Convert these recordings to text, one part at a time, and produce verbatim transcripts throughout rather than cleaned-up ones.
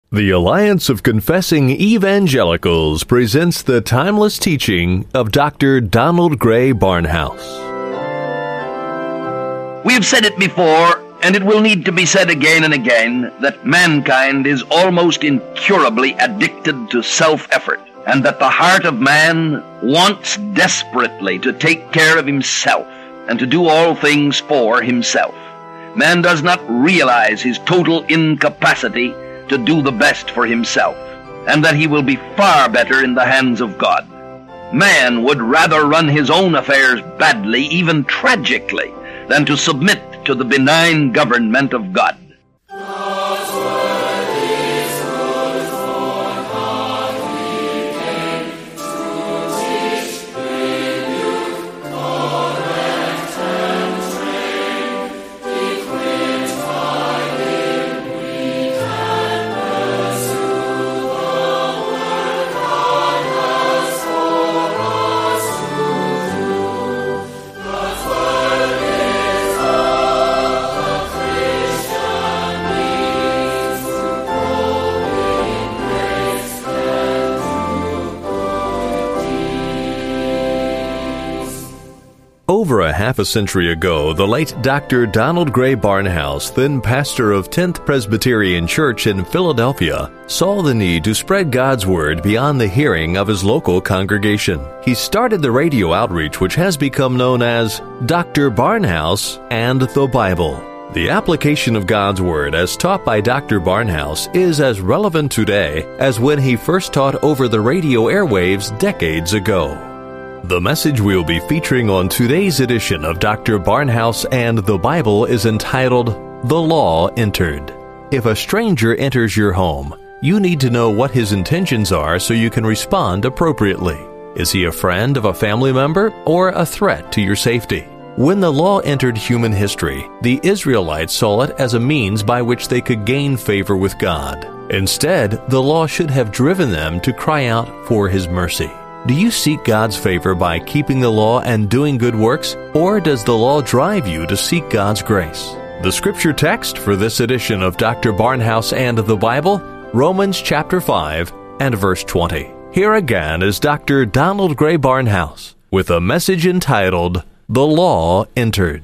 The Alliance of Confessing Evangelicals presents the timeless teaching of Doctor Donald Grey Barnhouse. We have said it before, and it will need to be said again and again, that mankind is almost incurably addicted to self-effort, and that the heart of man wants desperately to take care of himself and to do all things for himself. Man does not realize his total incapacity to do the best for himself, and that he will be far better in the hands of God. Man would rather run his own affairs badly, even tragically, than to submit to the benign government of God. Over a half a century ago, the late Doctor Donald Grey Barnhouse, then pastor of tenth Presbyterian Church in Philadelphia, saw the need to spread God's Word beyond the hearing of his local congregation. He started the radio outreach which has become known as Doctor Barnhouse and the Bible. The application of God's Word as taught by Doctor Barnhouse is as relevant today as when he first taught over the radio airwaves decades ago. The message we'll be featuring on today's edition of Doctor Barnhouse and the Bible is entitled, The Law Entered. If a stranger enters your home, you need to know what his intentions are so you can respond appropriately. Is he a friend of a family member or a threat to your safety? When the law entered human history, the Israelites saw it as a means by which they could gain favor with God. Instead, the law should have driven them to cry out for his mercy. Do you seek God's favor by keeping the law and doing good works, or does the law drive you to seek God's grace? The scripture text for this edition of Doctor Barnhouse and the Bible, Romans chapter five and verse twenty. Here again is Doctor Donald Grey Barnhouse with a message entitled, The Law Entered.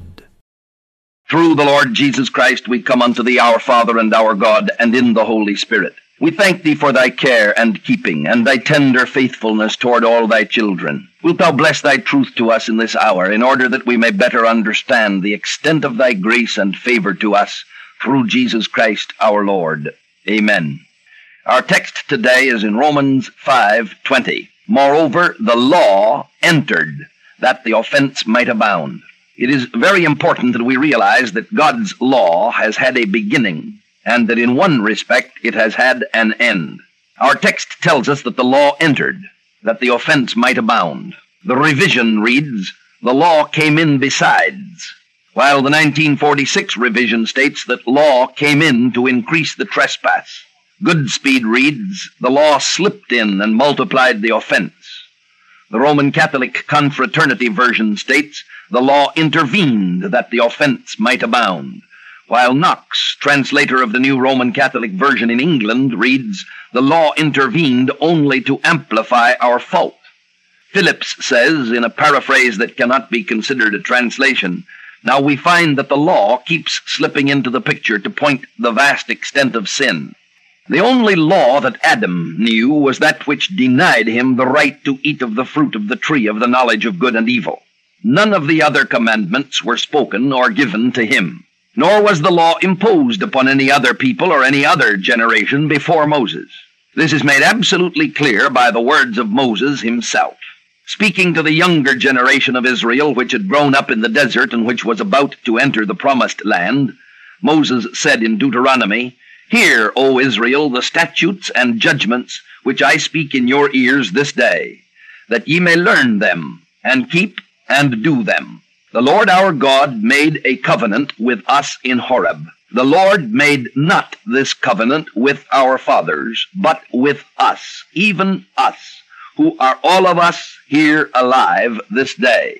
Through the Lord Jesus Christ we come unto thee, our Father and our God, and in the Holy Spirit. We thank thee for thy care and keeping, and thy tender faithfulness toward all thy children. Wilt thou bless thy truth to us in this hour, in order that we may better understand the extent of thy grace and favor to us, through Jesus Christ our Lord. Amen. Our text today is in Romans five twenty. Moreover, the law entered, that the offense might abound. It is very important that we realize that God's law has had a beginning, and that in one respect it has had an end. Our text tells us that the law entered, that the offense might abound. The revision reads, the law came in besides, while the nineteen forty-six revision states that law came in to increase the trespass. Goodspeed reads, the law slipped in and multiplied the offense. The Roman Catholic Confraternity version states, the law intervened that the offense might abound, while Knox, translator of the New Roman Catholic Version in England, reads, the law intervened only to amplify our fault. Phillips says, in a paraphrase that cannot be considered a translation, now we find that the law keeps slipping into the picture to point the vast extent of sin. The only law that Adam knew was that which denied him the right to eat of the fruit of the tree of the knowledge of good and evil. None of the other commandments were spoken or given to him, nor was the law imposed upon any other people or any other generation before Moses. This is made absolutely clear by the words of Moses himself. Speaking to the younger generation of Israel, which had grown up in the desert and which was about to enter the promised land, Moses said in Deuteronomy, Hear, O Israel, the statutes and judgments which I speak in your ears this day, that ye may learn them, and keep and do them. The Lord our God made a covenant with us in Horeb. The Lord made not this covenant with our fathers, but with us, even us, who are all of us here alive this day.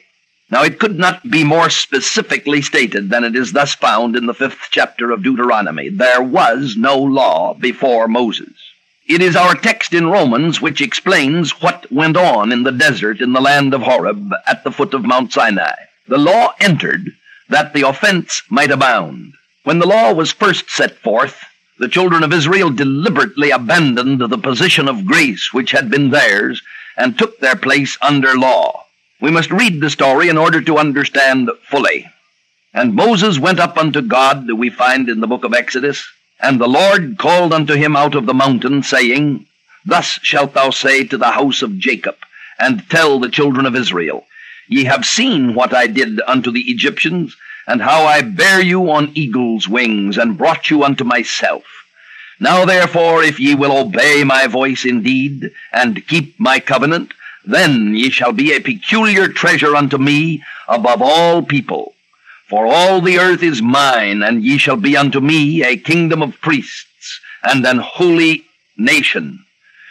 Now it could not be more specifically stated than it is thus found in the fifth chapter of Deuteronomy. There was no law before Moses. It is our text in Romans which explains what went on in the desert in the land of Horeb at the foot of Mount Sinai. The law entered that the offense might abound. When the law was first set forth, the children of Israel deliberately abandoned the position of grace which had been theirs and took their place under law. We must read the story in order to understand fully. And Moses went up unto God, we find in the book of Exodus, and the Lord called unto him out of the mountain, saying, Thus shalt thou say to the house of Jacob, and tell the children of Israel, Ye have seen what I did unto the Egyptians, and how I bare you on eagle's wings, and brought you unto myself. Now therefore, if ye will obey my voice indeed, and keep my covenant, then ye shall be a peculiar treasure unto me above all people. For all the earth is mine, and ye shall be unto me a kingdom of priests, and an holy nation.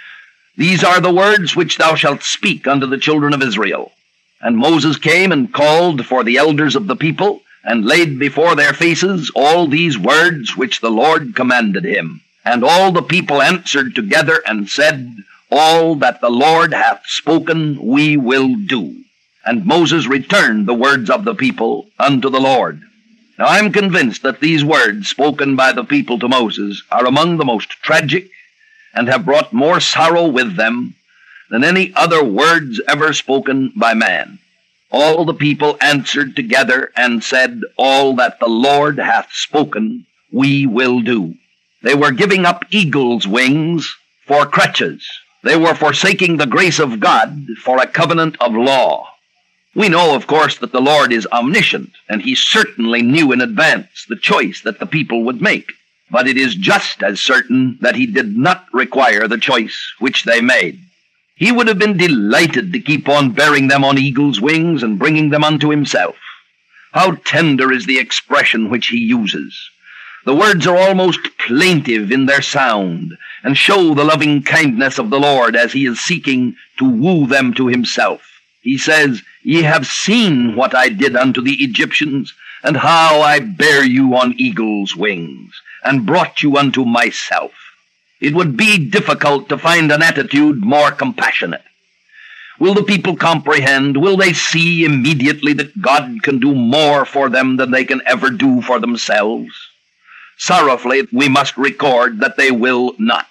These are the words which thou shalt speak unto the children of Israel. And Moses came and called for the elders of the people, and laid before their faces all these words which the Lord commanded him. And all the people answered together and said, All that the Lord hath spoken we will do. And Moses returned the words of the people unto the Lord. Now I am convinced that these words spoken by the people to Moses are among the most tragic and have brought more sorrow with them than any other words ever spoken by man. All the people answered together and said, All that the Lord hath spoken we will do. They were giving up eagle's wings for crutches. They were forsaking the grace of God for a covenant of law. We know, of course, that the Lord is omniscient, and he certainly knew in advance the choice that the people would make. But it is just as certain that he did not require the choice which they made. He would have been delighted to keep on bearing them on eagle's wings and bringing them unto himself. How tender is the expression which he uses. The words are almost plaintive in their sound, and show the loving kindness of the Lord as he is seeking to woo them to himself. He says, Ye have seen what I did unto the Egyptians, and how I bare you on eagle's wings, and brought you unto myself. It would be difficult to find an attitude more compassionate. Will the people comprehend? Will they see immediately that God can do more for them than they can ever do for themselves? Sorrowfully, we must record that they will not.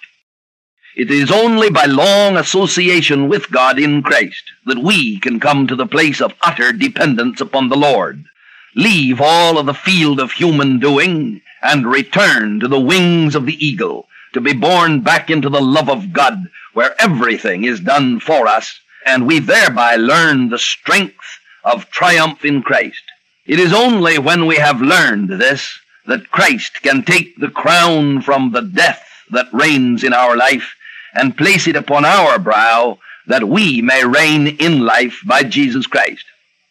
It is only by long association with God in Christ that we can come to the place of utter dependence upon the Lord, leave all of the field of human doing, and return to the wings of the eagle, to be born back into the love of God, where everything is done for us, and we thereby learn the strength of triumph in Christ. It is only when we have learned this that Christ can take the crown from the death that reigns in our life and place it upon our brow, that we may reign in life by Jesus Christ.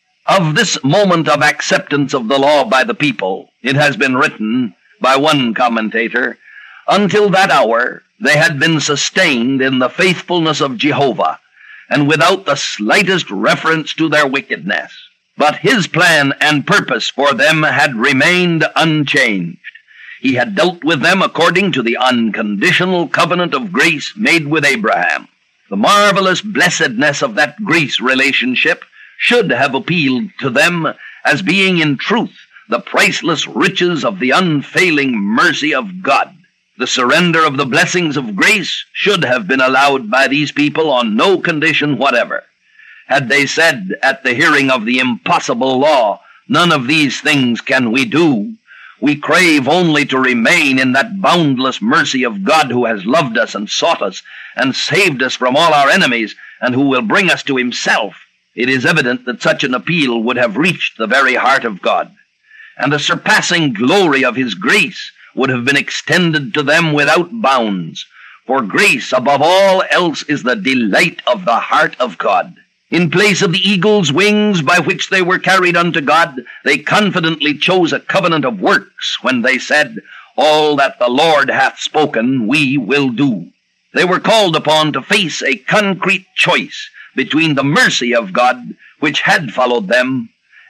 Of this moment of acceptance of the law by the people, it has been written by one commentator, until that hour they had been sustained in the faithfulness of Jehovah, and without the slightest reference to their wickedness. But his plan and purpose for them had remained unchanged. He had dealt with them according to the unconditional covenant of grace made with Abraham. The marvelous blessedness of that grace relationship should have appealed to them as being in truth the priceless riches of the unfailing mercy of God. The surrender of the blessings of grace should have been allowed by these people on no condition whatever. Had they said at the hearing of the impossible law, None of these things can we do, we crave only to remain in that boundless mercy of God who has loved us and sought us and saved us from all our enemies and who will bring us to himself, it is evident that such an appeal would have reached the very heart of God, and the surpassing glory of his grace would have been extended to them without bounds, for grace above all else is the delight of the heart of God. In place of the eagle's wings by which they were carried unto God, they confidently chose a covenant of works when they said, All that the Lord hath spoken we will do. They were called upon to face a concrete choice between the mercy of God, which had followed them,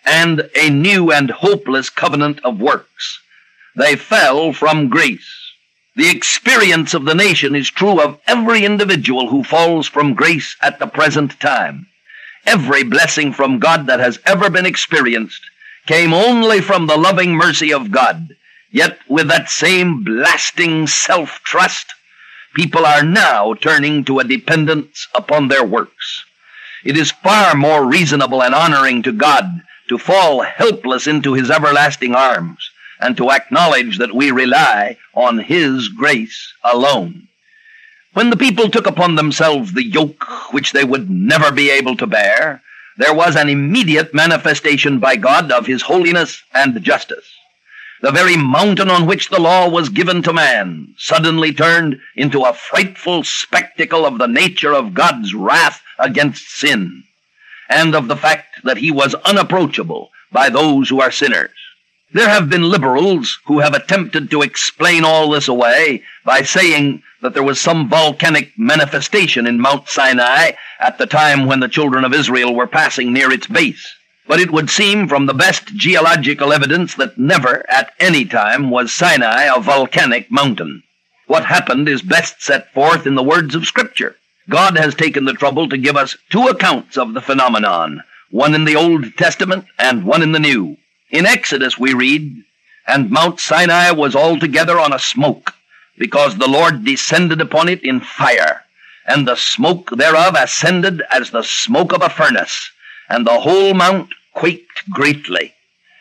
and a new and hopeless covenant of works. They fell from grace. The experience of the nation is true of every individual who falls from grace at the present time. Every blessing from God that has ever been experienced came only from the loving mercy of God. Yet with that same blasting self-trust, people are now turning to a dependence upon their works. It is far more reasonable and honoring to God to fall helpless into His everlasting arms and to acknowledge that we rely on His grace alone. When the people took upon themselves the yoke which they would never be able to bear, there was an immediate manifestation by God of His holiness and justice. The very mountain on which the law was given to man suddenly turned into a frightful spectacle of the nature of God's wrath against sin, and of the fact that He was unapproachable by those who are sinners. There have been liberals who have attempted to explain all this away by saying that there was some volcanic manifestation in Mount Sinai at the time when the children of Israel were passing near its base. But it would seem from the best geological evidence that never at any time was Sinai a volcanic mountain. What happened is best set forth in the words of Scripture. God has taken the trouble to give us two accounts of the phenomenon, one in the Old Testament and one in the New. In Exodus we read, "And Mount Sinai was altogether on a smoke, because the Lord descended upon it in fire, and the smoke thereof ascended as the smoke of a furnace, and the whole mount quaked greatly.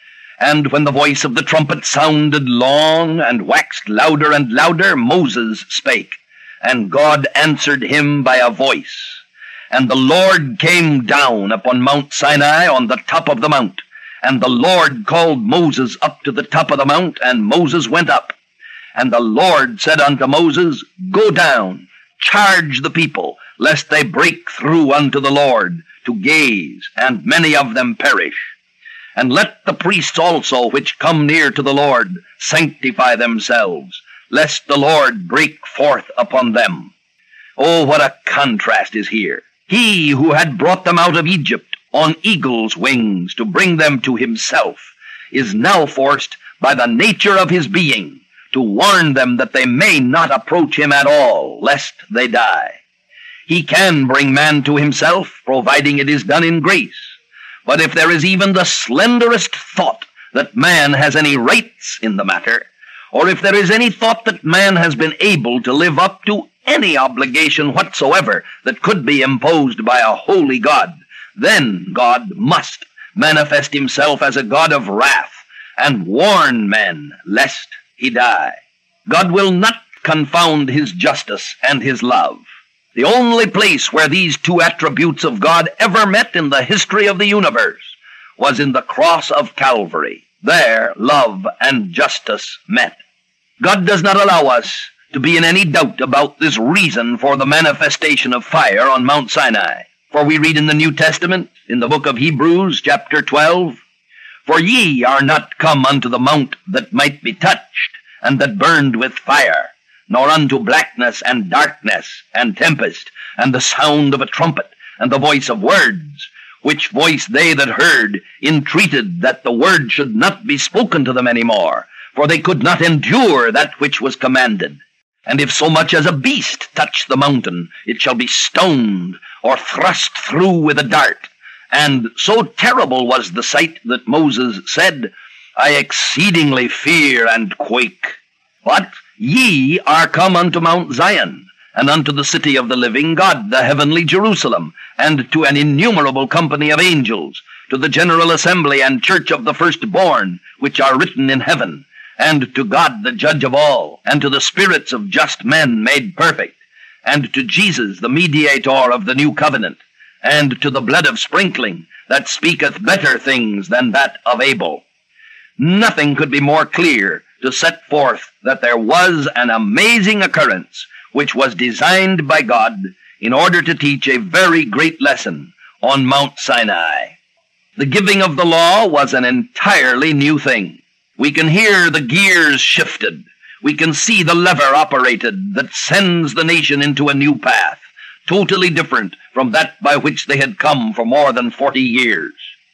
And when the voice of the trumpet sounded long, and waxed louder and louder, Moses spake, and God answered him by a voice. And the Lord came down upon Mount Sinai on the top of the mount, and the Lord called Moses up to the top of the mount, and Moses went up. And the Lord said unto Moses, Go down, charge the people, lest they break through unto the Lord, to gaze, and many of them perish. And let the priests also which come near to the Lord sanctify themselves, lest the Lord break forth upon them." Oh, what a contrast is here! He who had brought them out of Egypt on eagle's wings to bring them to Himself is now forced by the nature of His being to warn them that they may not approach Him at all, lest they die. He can bring man to Himself, providing it is done in grace. But if there is even the slenderest thought that man has any rights in the matter, or if there is any thought that man has been able to live up to any obligation whatsoever that could be imposed by a holy God, then God must manifest Himself as a God of wrath and warn men lest he die. God will not confound His justice and His love. The only place where these two attributes of God ever met in the history of the universe was in the cross of Calvary. There, love and justice met. God does not allow us to be in any doubt about this reason for the manifestation of fire on Mount Sinai. For we read in the New Testament, in the book of Hebrews, chapter twelve, "For ye are not come unto the mount that might be touched, and that burned with fire, nor unto blackness and darkness and tempest, and the sound of a trumpet, and the voice of words, which voice they that heard entreated that the word should not be spoken to them any more, for they could not endure that which was commanded. And if so much as a beast touch the mountain, it shall be stoned, or thrust through with a dart. And so terrible was the sight that Moses said, I exceedingly fear and quake. But ye are come unto Mount Zion, and unto the city of the living God, the heavenly Jerusalem, and to an innumerable company of angels, to the general assembly and church of the firstborn, which are written in heaven, and to God the judge of all, and to the spirits of just men made perfect, and to Jesus the mediator of the new covenant, and to the blood of sprinkling, that speaketh better things than that of Abel. Nothing could be more clear to set forth that there was an amazing occurrence which was designed by God in order to teach a very great lesson on Mount Sinai. The giving of the law was an entirely new thing. We can hear the gears shifted. We can see the lever operated that sends the nation into a new path, totally different from that by which they had come for more than forty years.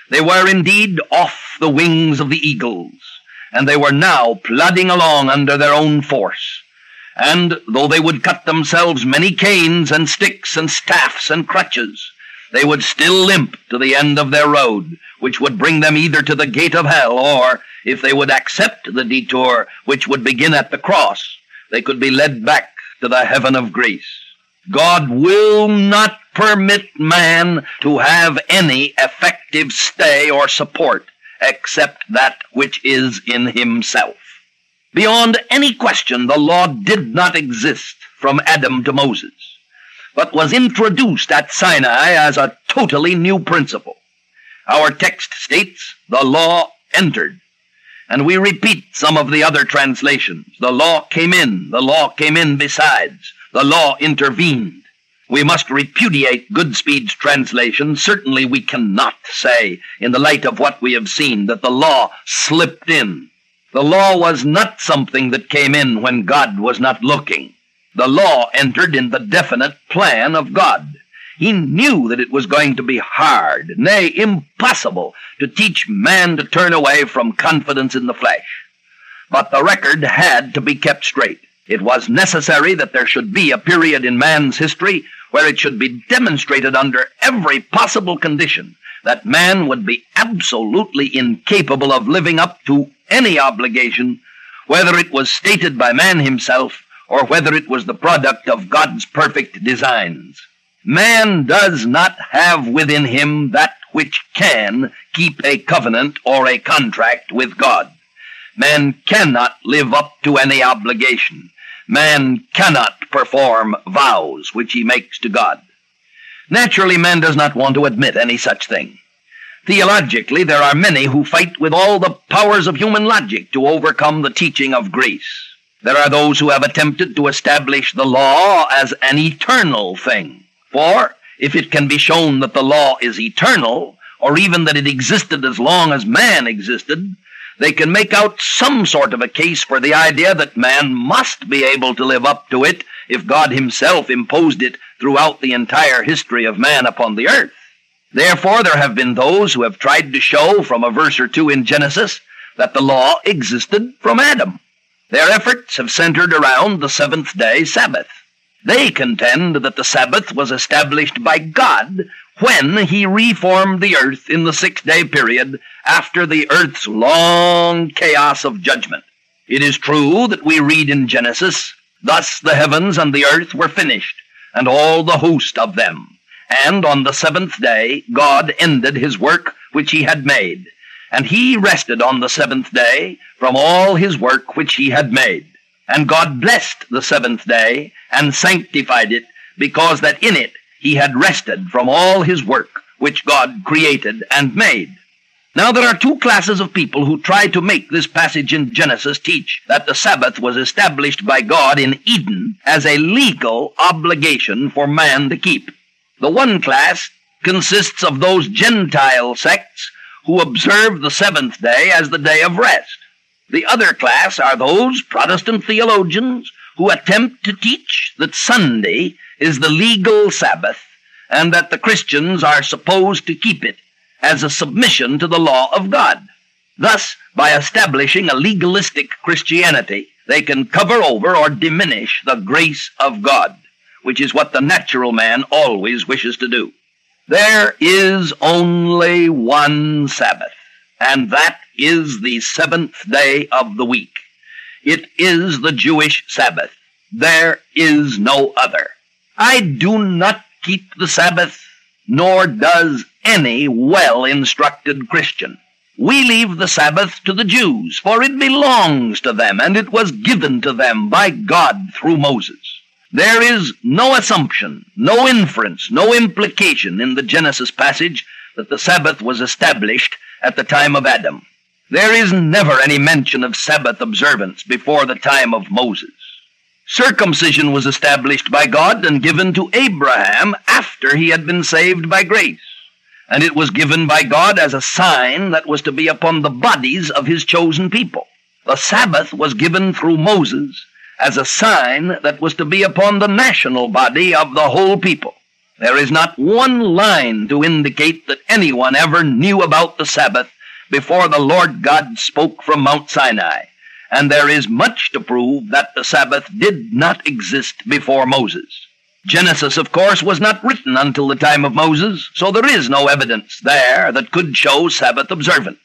They were indeed off the wings of the eagles, and they were now plodding along under their own force. And though they would cut themselves many canes and sticks and staffs and crutches, they would still limp to the end of their road, which would bring them either to the gate of hell, or, if they would accept the detour which would begin at the cross, they could be led back to the heaven of grace. God will not permit man to have any effective stay or support except that which is in himself. Beyond any question, the law did not exist from Adam to Moses, but was introduced at Sinai as a totally new principle. Our text states, the law entered. And we repeat some of the other translations. The law came in, the law came in besides, the law intervened. We must repudiate Goodspeed's translation. Certainly we cannot say, in the light of what we have seen, that the law slipped in. The law was not something that came in when God was not looking. The law entered in the definite plan of God. He knew that it was going to be hard, nay, impossible, to teach man to turn away from confidence in the flesh. But the record had to be kept straight. It was necessary that there should be a period in man's history where it should be demonstrated under every possible condition that man would be absolutely incapable of living up to any obligation, whether it was stated by man himself or whether it was the product of God's perfect designs. Man does not have within him that which can keep a covenant or a contract with God. Man cannot live up to any obligation. Man cannot perform vows which he makes to God. Naturally, man does not want to admit any such thing. Theologically, there are many who fight with all the powers of human logic to overcome the teaching of grace. There are those who have attempted to establish the law as an eternal thing. For if it can be shown that the law is eternal, or even that it existed as long as man existed, they can make out some sort of a case for the idea that man must be able to live up to it if God himself imposed it throughout the entire history of man upon the earth. Therefore, there have been those who have tried to show from a verse or two in Genesis that the law existed from Adam. Their efforts have centered around the seventh-day Sabbath. They contend that the Sabbath was established by God when he reformed the earth in the six-day period after the earth's long chaos of judgment. It is true that we read in Genesis, "Thus the heavens and the earth were finished, and all the host of them. And on the seventh day God ended his work which he had made. And he rested on the seventh day from all his work which he had made. And God blessed the seventh day, and sanctified it, because that in it he had rested from all his work which God created and made." Now there are two classes of people who try to make this passage in Genesis teach that the Sabbath was established by God in Eden as a legal obligation for man to keep. The one class consists of those Gentile sects who observe the seventh day as the day of rest. The other class are those Protestant theologians who attempt to teach that Sunday is the legal Sabbath and that the Christians are supposed to keep it as a submission to the law of God. Thus, by establishing a legalistic Christianity, they can cover over or diminish the grace of God, which is what the natural man always wishes to do. There is only one Sabbath, and that is the seventh day of the week. It is the Jewish Sabbath. There is no other. I do not keep the Sabbath, nor does any well-instructed Christian. We leave the Sabbath to the Jews, for it belongs to them, and it was given to them by God through Moses. There is no assumption, no inference, no implication in the Genesis passage that the Sabbath was established at the time of Adam. There is never any mention of Sabbath observance before the time of Moses. Circumcision was established by God and given to Abraham after he had been saved by grace. And it was given by God as a sign that was to be upon the bodies of his chosen people. The Sabbath was given through Moses as a sign that was to be upon the national body of the whole people. There is not one line to indicate that anyone ever knew about the Sabbath before the Lord God spoke from Mount Sinai, and there is much to prove that the Sabbath did not exist before Moses. Genesis, of course, was not written until the time of Moses, so there is no evidence there that could show Sabbath observance.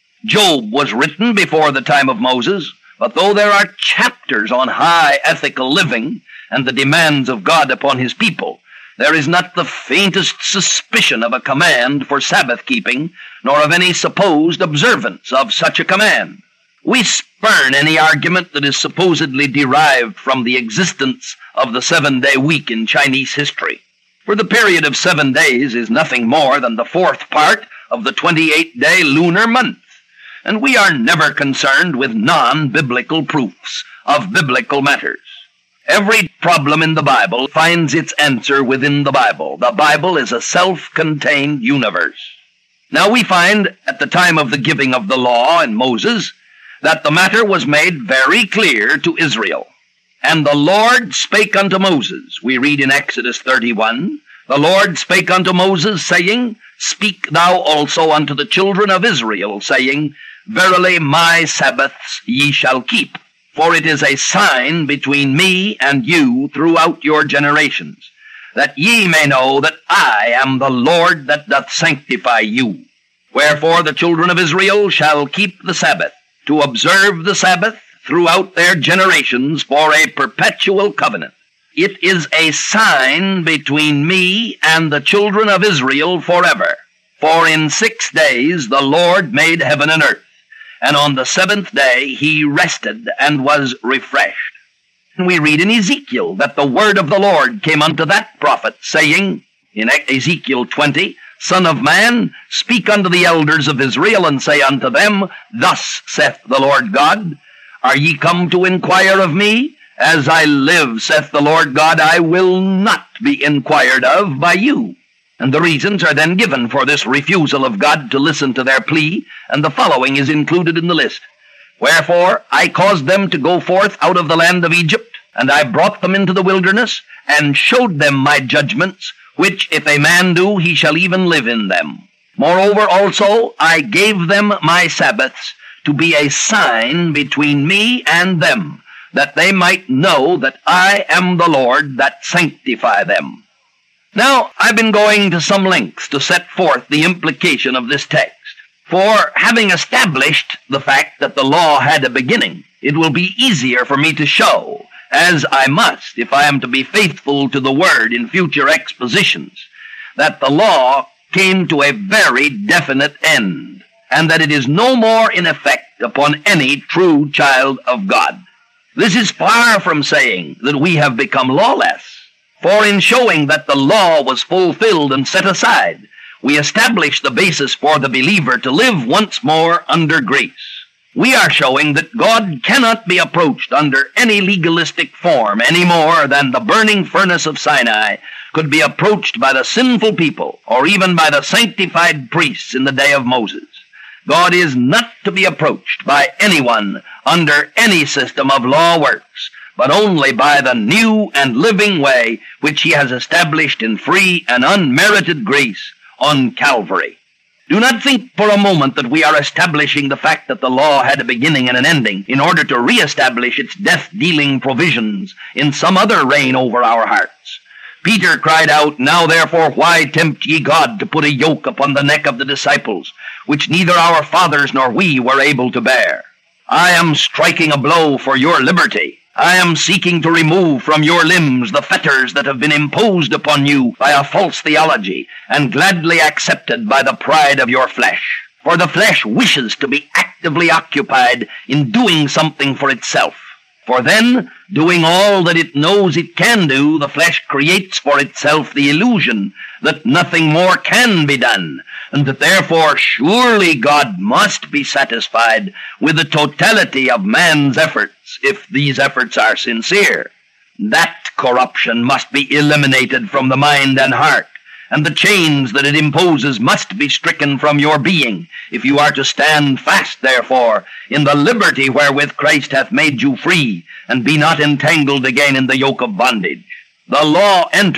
Job was written before the time of Moses, but though there are chapters on high ethical living and the demands of God upon his people, there is not the faintest suspicion of a command for Sabbath keeping, nor of any supposed observance of such a command. We spurn any argument that is supposedly derived from the existence of the seven-day week in Chinese history. For the period of seven days is nothing more than the fourth part of the twenty-eight day lunar month, and we are never concerned with non-biblical proofs of biblical matters. Every problem in the Bible finds its answer within the Bible. The Bible is a self-contained universe. Now we find at the time of the giving of the law and Moses that the matter was made very clear to Israel. And the Lord spake unto Moses, we read in Exodus thirty-one, the Lord spake unto Moses, saying, Speak thou also unto the children of Israel, saying, Verily my Sabbaths ye shall keep. For it is a sign between me and you throughout your generations, that ye may know that I am the Lord that doth sanctify you. Wherefore the children of Israel shall keep the Sabbath, to observe the Sabbath throughout their generations for a perpetual covenant. It is a sign between me and the children of Israel forever. For in six days the Lord made heaven and earth, and on the seventh day he rested and was refreshed. And we read in Ezekiel that the word of the Lord came unto that prophet, saying, in Ezekiel twenty, Son of man, speak unto the elders of Israel, and say unto them, Thus saith the Lord God, Are ye come to inquire of me? As I live, saith the Lord God, I will not be inquired of by you. And the reasons are then given for this refusal of God to listen to their plea, and the following is included in the list. Wherefore I caused them to go forth out of the land of Egypt, and I brought them into the wilderness, and showed them my judgments, which if a man do, he shall even live in them. Moreover also I gave them my Sabbaths to be a sign between me and them, that they might know that I am the Lord that sanctify them. Now, I've been going to some lengths to set forth the implication of this text. For having established the fact that the law had a beginning, it will be easier for me to show, as I must if I am to be faithful to the word in future expositions, that the law came to a very definite end, and that it is no more in effect upon any true child of God. This is far from saying that we have become lawless. For in showing that the law was fulfilled and set aside, we establish the basis for the believer to live once more under grace. We are showing that God cannot be approached under any legalistic form any more than the burning furnace of Sinai could be approached by the sinful people or even by the sanctified priests in the day of Moses. God is not to be approached by anyone under any system of law works, but only by the new and living way which he has established in free and unmerited grace on Calvary. Do not think for a moment that we are establishing the fact that the law had a beginning and an ending in order to reestablish its death-dealing provisions in some other reign over our hearts. Peter cried out, Now therefore why tempt ye God to put a yoke upon the neck of the disciples, which neither our fathers nor we were able to bear? I am striking a blow for your liberty. I am seeking to remove from your limbs the fetters that have been imposed upon you by a false theology and gladly accepted by the pride of your flesh. For the flesh wishes to be actively occupied in doing something for itself. For then, doing all that it knows it can do, the flesh creates for itself the illusion that nothing more can be done, and that therefore surely God must be satisfied with the totality of man's efforts, if these efforts are sincere. That corruption must be eliminated from the mind and heart, and the chains that it imposes must be stricken from your being, if you are to stand fast, therefore, in the liberty wherewith Christ hath made you free, and be not entangled again in the yoke of bondage. The law entered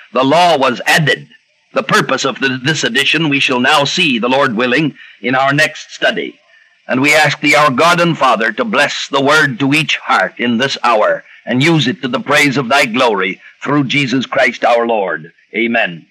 The law was added. The purpose of the, this edition we shall now see, the Lord willing, in our next study. And we ask thee, our God and Father, to bless the word to each heart in this hour, and use it to the praise of thy glory, through Jesus Christ our Lord. Amen.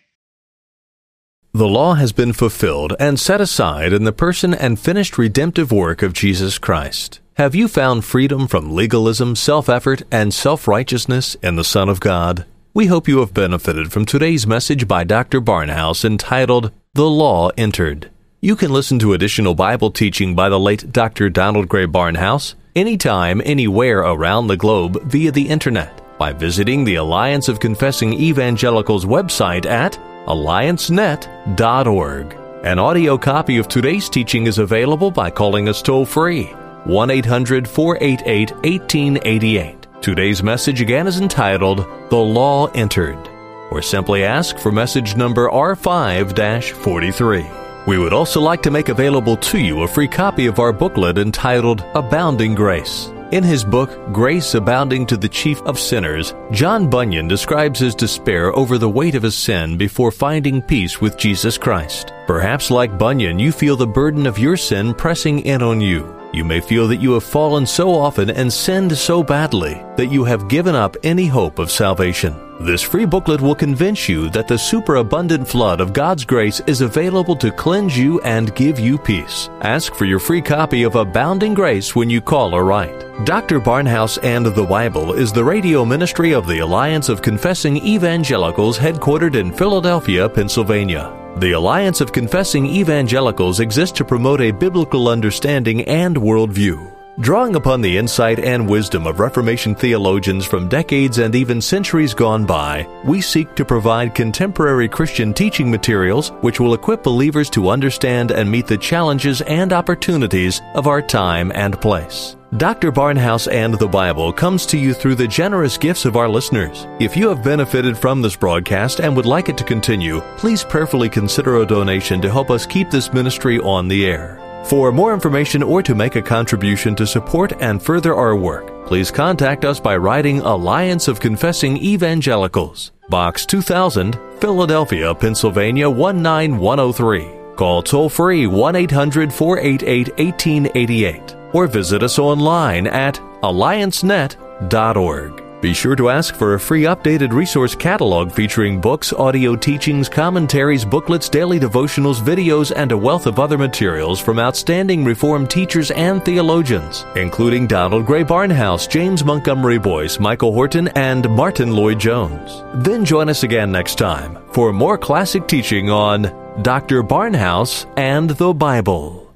The law has been fulfilled and set aside in the person and finished redemptive work of Jesus Christ. Have you found freedom from legalism, self-effort, and self-righteousness in the Son of God? We hope you have benefited from today's message by Doctor Barnhouse entitled, The Law Entered. You can listen to additional Bible teaching by the late Doctor Donald Gray Barnhouse anytime, anywhere around the globe via the Internet by visiting the Alliance of Confessing Evangelicals website at alliance net dot org. An audio copy of today's teaching is available by calling us toll-free, one eight hundred, four eight eight, one eight eight eight. Today's message again is entitled, The Law Entered, or simply ask for message number R five forty-three. We would also like to make available to you a free copy of our booklet entitled, Abounding Grace. In his book, Grace Abounding to the Chief of Sinners, John Bunyan describes his despair over the weight of his sin before finding peace with Jesus Christ. Perhaps like Bunyan, you feel the burden of your sin pressing in on you. You may feel that you have fallen so often and sinned so badly that you have given up any hope of salvation. This free booklet will convince you that the superabundant flood of God's grace is available to cleanse you and give you peace. Ask for your free copy of Abounding Grace when you call or write. Doctor Barnhouse and the Bible is the radio ministry of the Alliance of Confessing Evangelicals headquartered in Philadelphia, Pennsylvania. The Alliance of Confessing Evangelicals exists to promote a biblical understanding and worldview. Drawing upon the insight and wisdom of Reformation theologians from decades and even centuries gone by, we seek to provide contemporary Christian teaching materials which will equip believers to understand and meet the challenges and opportunities of our time and place. Doctor Barnhouse and the Bible comes to you through the generous gifts of our listeners. If you have benefited from this broadcast and would like it to continue, please prayerfully consider a donation to help us keep this ministry on the air. For more information or to make a contribution to support and further our work, please contact us by writing Alliance of Confessing Evangelicals, Box two thousand, Philadelphia, Pennsylvania one nine one oh three. Call toll-free one eight hundred, four eight eight, one eight eight eight or visit us online at alliance net dot org. Be sure to ask for a free updated resource catalog featuring books, audio teachings, commentaries, booklets, daily devotionals, videos, and a wealth of other materials from outstanding Reformed teachers and theologians, including Donald Gray Barnhouse, James Montgomery Boyce, Michael Horton, and Martin Lloyd-Jones. Then join us again next time for more classic teaching on Doctor Barnhouse and the Bible.